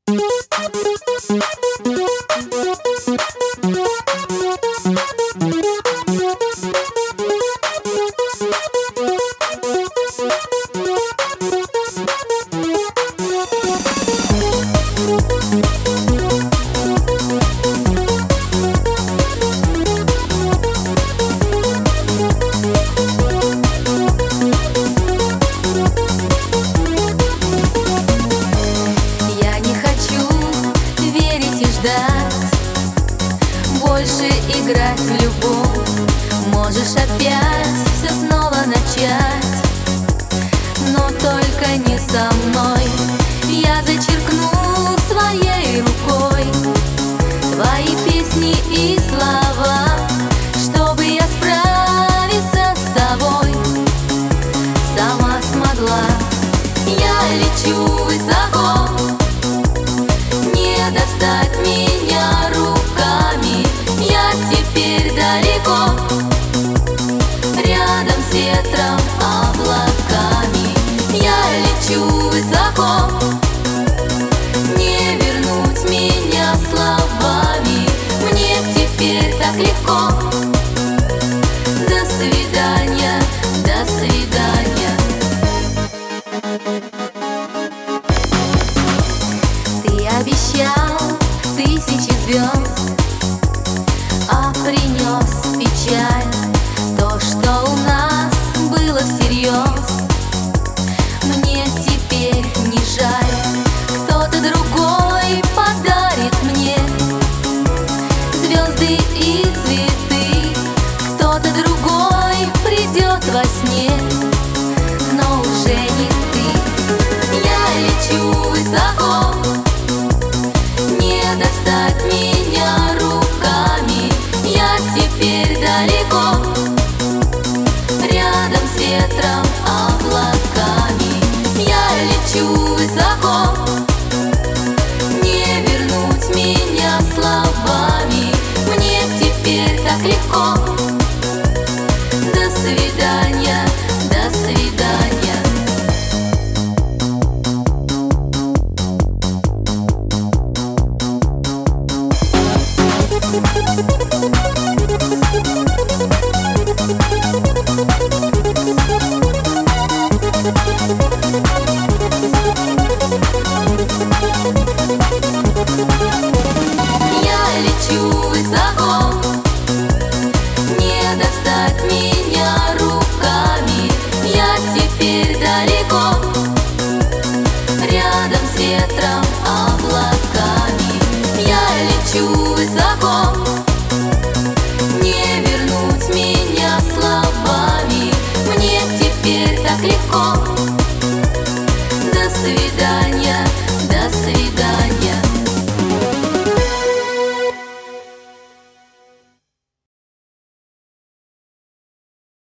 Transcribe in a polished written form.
Я не хочу верить и ждать, больше играть в любовь. Можешь опять все снова начать, но только не со мной. Я зачеркну своей рукой твои песни и слова, чтобы я справиться с собой сама смогла. Я лечу высоко, не достать меня руками. Я теперь далеко, рядом с ветром, облаками. Я лечу высоко, не вернуть меня словами. Мне теперь так легко. До свидания, до свидания. Ты обещал тысячи звезд, а принес печаль. То, что у нас было всерьез, мне теперь не жаль. Кто-то другой подарит мне звезды и цветы, кто-то другой придет во сне, но уже не ты. Я лечу высоко, не достать меня руками. Я теперь далеко, рядом с ветром, облаками. Я лечу высоко, не вернуть меня словами. Мне теперь так легко. До свидания, до свидания. Я лечу высоко, не достать меня руками. Я теперь далеко, рядом с ветром, облаками. Я лечу высоко, не вернуть меня словами. Мне теперь так легко. До свидания, до свидания.